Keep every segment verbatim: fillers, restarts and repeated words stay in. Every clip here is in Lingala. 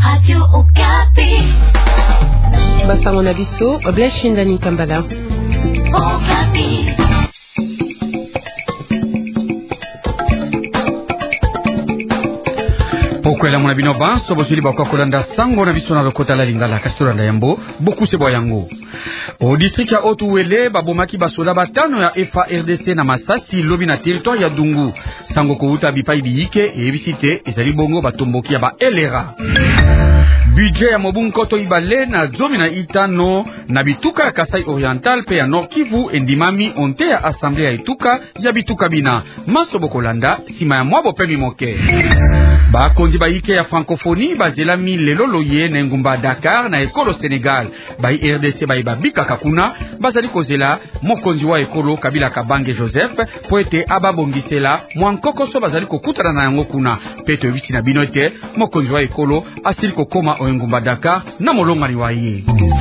Radio Okapi. Basa Monabiso, Obleshinda Nikambala. Okapi. Pokwela mwana bino banso bosili bakwa kolanda sango na biso na lokota la lingala kasturanda yambo boku se boyango. Au district ya Otuwele babomaki basoda batano ya F A R D C na Masasi lobi na territoire ya Dungu. Sango kouta bipai biyike e ebisite ezali bongo batomboki ya ba elera. Budget ya Mobunkoto ibale na zomi na itano na bituka ya Kasai Oriental pe ya Nord Kivu endimami onte ya Assemblée ya Ituka ya bituka bina. Maso bokolanda sima ya mwabo pemi moke. Bakonzi baike ya francophonie bazelami lelo loye na ngumba Dakar na ekolo Senegal. Bai R D C bai babika kakuna bazali kozela mokonzi wa ekolo Kabila Kabange Joseph po ete ababongisela mwankokoso bazali kokutana na yango kuna. Peto ebisi na binote mokonzi wa ekolo asili kokoma o ngumba Dakar na molonga liwaye.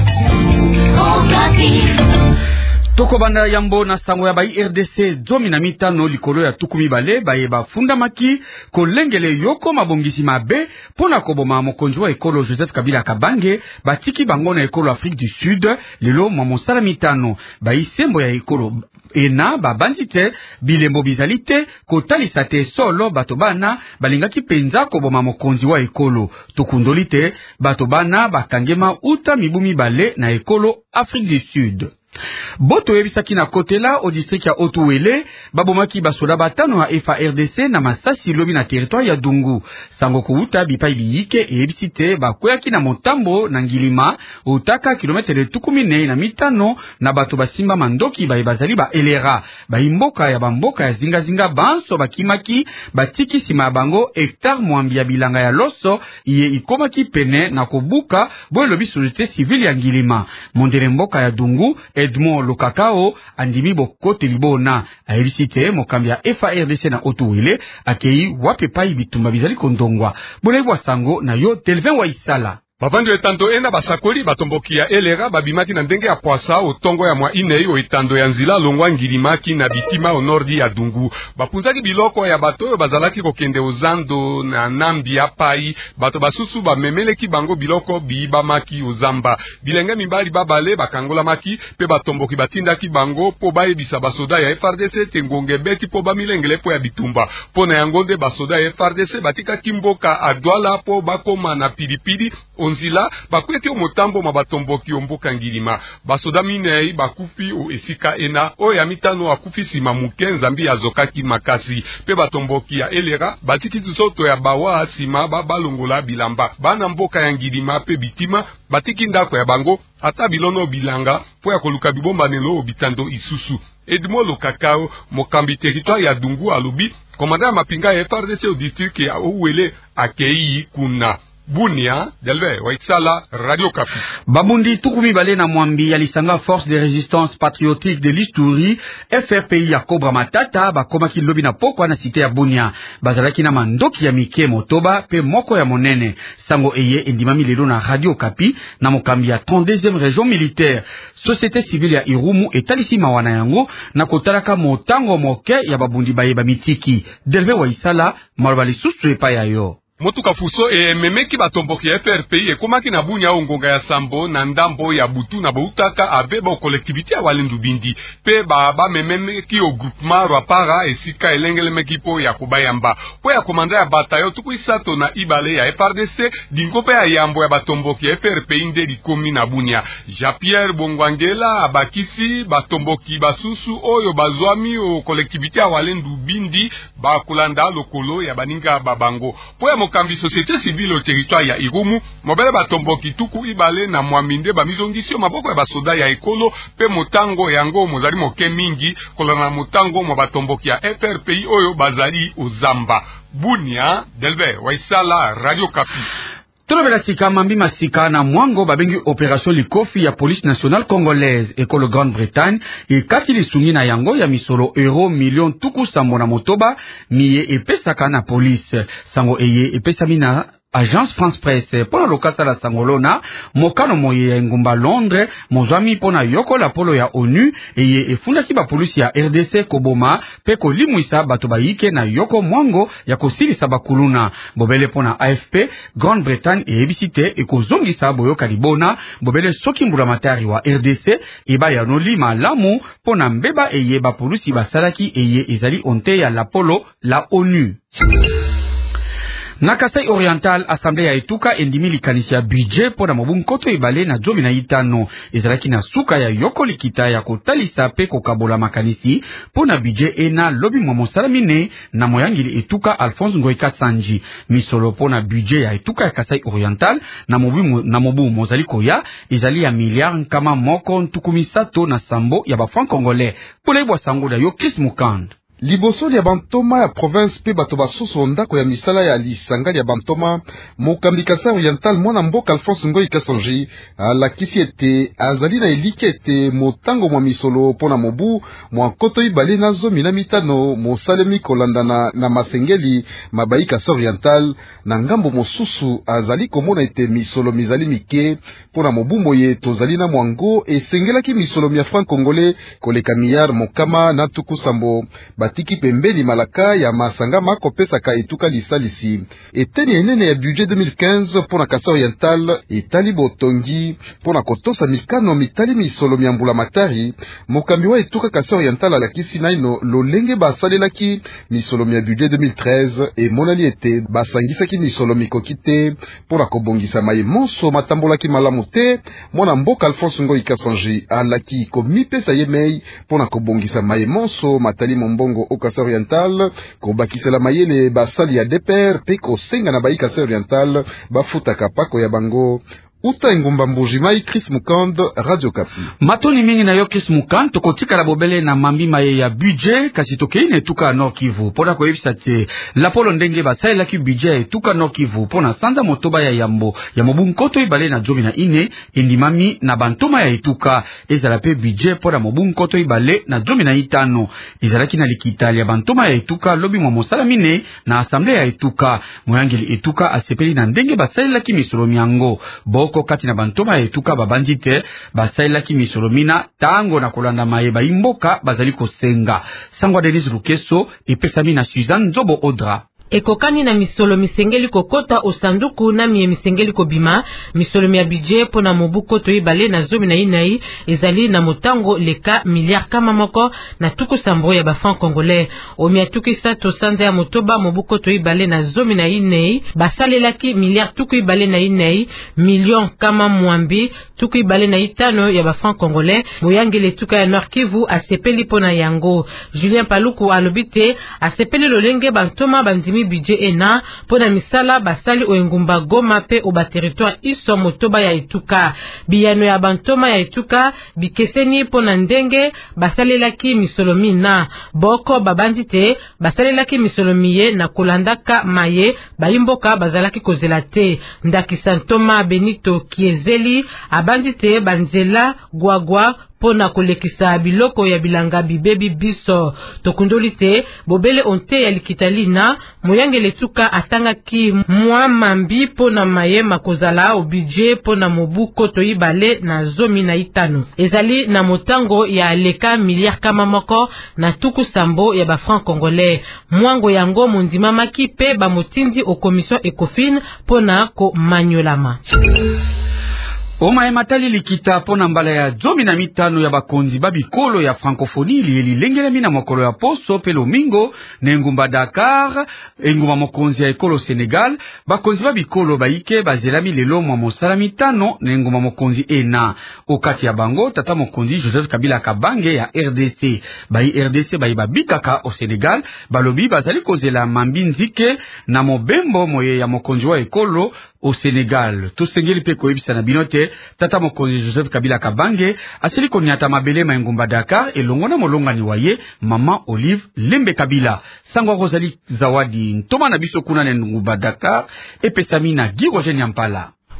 Toko banda yambo na sango ya bai R D C zomi na mitano likolo ya tukumi bale baye bafunda maki kolengele yoko mabongisi mabe pona koboma mokonzi wa ekolo Joseph Kabila Kabange batiki bango na ekolo Afrique du Sud lelo mwa mosala mitano bai sembo ya ekolo ena babanzite bilembo bizalite kotalisa te solo bato bana balingaki penza koboma mokonzi wa ekolo tokundolite bato bana bakangema uta mibumi bale na ekolo Afrique du Sud. Boto ebisaki na kotela au district ya Otuwele babomaki basoda batano ya F A R D C na Masasi lobi na territoire ya Dungu. Sango kouta bipai biyike e ebisite bakweyaki na motambo na ngilima utaka kilometre tukumi ne na mitano na bato basimba mandoki bae bazali ba elera baimboka ya bamboka ya zinga zinga banso bakimaki batiki sima ya bango hectare mwambi ya bilanga ya loso iye ikomaki pene na kobuka boye lobi société civile ya ngilima mondele mboka ya Dungu. Edmond Lokakao andimi bokote libona aebisite mokambi ya F A R D C na Otuwele akei wape pai bitumba bizali kondongwa boleibwa sango na yo Delvin wa Isala. Bavandi etando ena basakoli batomboki ya elera babimaki na ndenge ya poasa otongo ya mwa inei o etando ya nzila longwa ngilimaki na bitima o nordi ya Dungu. Bapunzaki biloko ya bato oyo bazalaki kokende ozando na nambi ya pai bato basusu bamemeleki bango biloko biyibamaki ozamba. Bilenge mibali babale bakangolamaki pe batomboki batindaki bango po bayebisa basoda ya F A R D C tengonge beti po bamilengele po ya bitumba. Po na yango nde basoda ya F A R D C batikaki mboka adwala po bakoma na pilipili onzila bakweti o motambo mabatomboki omboka ngilima. Basoda minei bakufi o esika ena o ya mitano akufi sima muke nzambi ya zokaki makasi. Pe batomboki ya elera batiki soto ya bawa sima babalongola bilamba. Bana mboka ya ngilima pe bitima batiki ndako ya bango ata bilono bilanga po ya koluka bibomba nelo bitando isusu. Edmond Lokakao mokambi territoire ya Dungu alubi komanda ya mapinga ya F A R D C au district ya Ouwele akei kuna. Bunia, Delve, Waitsala, Radio Kapi. Babundi tukumi bale na mwambi ya lisanga Force de Résistance Patriotique de l'Isturi, F R P I ya Cobra Matata, bakomaki lobi na pokwa na site ya Bunia. Bazalaki na mandoki ya mike motoba, pe moko ya monene. Sango eye endimami lelo na Radio Kapi, na mokambi ya trente-deuxième région militaire. Société civile ya Irumu etalisi mawana yango, na kotalaka motango moke ya babundi baye bamitiki. Delve Waisala, marabali susu epa ya yo. Motuka fuso e memeki batomboki ya F R P I ekomaki na Bunya ongonga ya Sambo na ndambo ya Butu na Boutaka abeba collectivité ya Walendu Bindi pe ba ba memeki o groupement Rwapara esika elengelemeki po ya kubayamba po ya komanda ya batayo tuku isato na ibale ya F R D C dingope ya yambo ya batomboki ya F R P I nde likomi na Bunya. Jean-Pierre Bongwangela abakisi batomboki basusu oyo bazwami o collectivité ya Walendu Bindi ba kulanda lokolo ya baninga babango po ya mokambi société civile au territoire ya Irumu mobele batomboki tuku ibale na mwaminde bamizongisio maboko ya basoda ya ekolo pe motango yango mozali moke mingi kolana motango mo batomboki ya F R P I oyo bazali ozamba. Bunia, Delve, Waisala, Radio Kapi. Tolobela sika mambi masika na mwango babengi opération likofi ya police nationale congolaise ekolo Grande-Bretagne e kati lisungi na yango ya misolo euro million tuku sambo na motoba miye epesaka na police sango eye epesami na Agence France Presse pona lokasa la sangolona mokano moye ya ngumba Londres mozwami pona yoko la polo ya ONU eye efundaki ba polisi ya R D C koboma pe kolimwisa bato bayike na yoko mwango ya kosilisa bakuluna bobele pona A F P Grande Bretagne e ebisite ekozongisa boyoka libona bobele soki mbula matari wa R D C eba ya noli malamu pona mbeba eye ba polisi basalaki eye ezali onte ya la polo la ONU. Na Kasai Oriental, Assemblée ya Etuka endimi likanisi ya budget pona mobunkoto ibale na zomi na itano. Ezalaki na suka ya yoko likita ya kotalisa pe kokabola makanisi pona budget ena lobi mwa mosalamine na moyangili Etuka Alphonse Ngoika Sanji. Misolo pona budget ya Etuka ya Kasai Oriental na mobu na mobu mozaliko ya ezali ya miliard nkama moko ntukumisato na sambo ya ba franc congolais. Pole bwa sango da yo Chris Mukand. Liboso ya bantoma ya province pe bato basusu ndako ya misala ya lisanga ya bantoma mokambi Kasai Oriental mwana mboka Alphonse Ngoika Sanji alakisi ete azali na eliki ete motango mwa misolo pona mobu mwa koto ibale na zomi na mitano mosalemi kolandana na masengeli mabai Kasai Oriental na ngambo mosusu azali komona ete misolo mizali mike pona mobu moye tozali na mwango esengelaki misolo mia franc congolais koleka miyar mokama na tuku sambo tiki pembeni malaka ya masanga mako pesa ka Etuka lisalisi eteni enene ya budget deux mille quinze pona Kasai Oriental etali botongi pona kotosa mikano mitali misolo miambula matari mokambi wa Etuka Kasai Oriental alakisi naino lolenge basalelaki misolo mia budget deux mille treize e monali ete basangisaki misolo mikokite pona kobongisa maye monso matambolaki malamu te mwana mboka Alphonse Ngoika Sanji alaki komipesa yemei pona kobongisa maye monso matali mombongo au Kasai Oriental kobakisela mayele basali ya D P R pe kosenga na bai Kasai Oriental bafutaka pako ya bango. Uta ngomba mbuji mai Chris Mukand, Radio Kapi. Matoni mingi na yo Chris Mukand, tokotika la bobele na mambi maye ya budget kasi tokei ne tuka Nord Kivu. Pona ko yebisa te la polo ndenge basai la ki budget tuka Nord Kivu pona sanza motoba ya yambo ya mobunkoto ibale na jomi na ine endimami na bantoma ya etuka ezala pe budget pona mobunkoto ibale na jomi na itano ezalaki na likita ya bantoma ya etuka lobi mwa mosalamine na assemblée ya etuka moyangeli etuka asepeli na ndenge basai la ki misolo miango bo ko kati na bantoma ya Etuka babandi te basailaki misolomina tango na kolanda mayeba imboka bazali kosenga. Sangwa Denis Lukeso epesami na Suzanne Nzobo Odra. Ekokani na misolo misengeli kokota osanduku na miye misengeli kobima misolo ya budget pona mobuko to ibale na zomi na inai ezali na motango leka miliard kama moko na tuku sambo ya ba franc congolais omi atuki sato sande ya motoba mobuko to ibale na zomi na inai basalelaki miliard tuku ibale na inai million kama mwambi tuku ibale na itano ya ba franc congolais moyangele tuka ya Nord Kivu asepeli pona yango. Julien Paluku alobite asepeli lolenge bantoma bandimi budget ena pona misala basali oengumba Goma pe oba territoire iso motoba ya Etuka biyano ya bantoma ya Etuka bikeseni pona ndenge basalelaki misolomina boko babandi te basalelaki misolomiye na kolandaka maye bayimboka bazalaki kozela te ndaki Santoma Benito Kiezeli abandi te banzela gwagwa pona kolekisa biloko ya bilanga bibebi biso tokundoli te bobele onte ya likitalina moyangele tuka atanga ki mwa mambi pona maye makozala o budget pona mobuko to ibale na zomi na itano ezali na motango ya leka miliard kama moko na tuku sambo ya ba franc congolais mwango yango mondima maki pe ba motindi o commission Ecofin pona ko manyolama. Oma e matali likita pona mbala ya zomi na mitano ya bakonzi babikolo ya francophonie li lengela mina mokolo ya poso pelo mingo na ngumba Dakar engumba mokonzi ya ekolo Senegal bakonzi babikolo baike bazelami lelo mwa mosala mitano na ngumba mokonzi ena okati ya bango tata mokonzi Joseph Kabila Kabange ya R D C bai R D C bai babikaka o Senegal balobi bazali kozela mambi nzike na mobembo moye ya mokonzi wa ekolo au Senegal. Tout sengeli pe koyebisa na binote tata mokonzi Joseph Kabila Kabange asili konyata mabele ma ngumba Dakar elongona molonga ni waye mama Olive Lembe Kabila sangwa Rosalie Zawadi ntoma na biso kuna na ngumba Dakar epesami na Guy Roger Nyampala.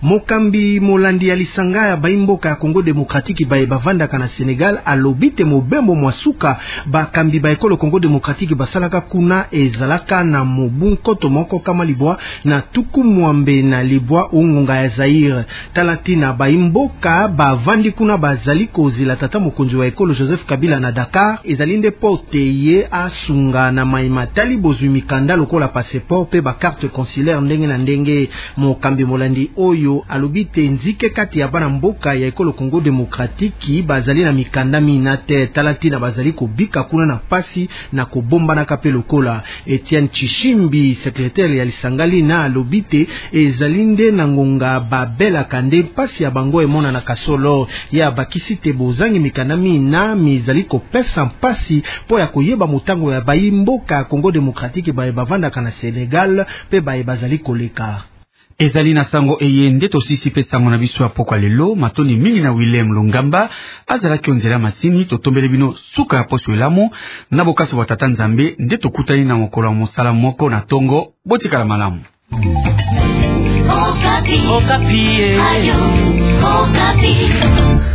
Mokambi molandi ya lisanga ya baimboka ya Congo Démocratique baye bavandaka na Sénégal alobite mobembo mwasuka bakambi ba ekolo Congo Démocratique basalaka kuna ezalaka na mobunkoto moko kama libwa na tuku mwambe na libwa ungunga ya Zaire. Talatina baimboka bavandi kuna bazali kozila tata mokonzi wa ekolo Joseph Kabila na Dakar ezalinde pote ye asunga na maimatali bozwi mikanda lokola passeport pe ba carte consulaire ndenge na ndenge. Mokambi molandi oyo alobite nzike kati ya bana mboka ya ekolo Congo Démocratique bazali na mikanda minate. Talatina bazali kobika kuna na pasi na kobomba na kape lokola. Etienne Chishimbi secrétaire ya lisangali na alobite ezalinde na ngonga babela kande pasi ya bango emona na kasolo ya bakisite bozangi mikanda mina mizali kopesa pasi po ya koyeba mutango ya baimboka Congo Démocratique baye bavandaka na Sénégal pe baye bazali koleka. Ezali na sango eyende tosisi pe sango na biso ya pokwa lelo matoni mingi na Willem Longamba azalaki onzela masini totombele bino suka ya poso elamu na bokasi wa tata Nzambe nde tokutani na mokolo wa mosala moko na tongo botikala malamu. Okapi. Okapi. Ayo, Okapi.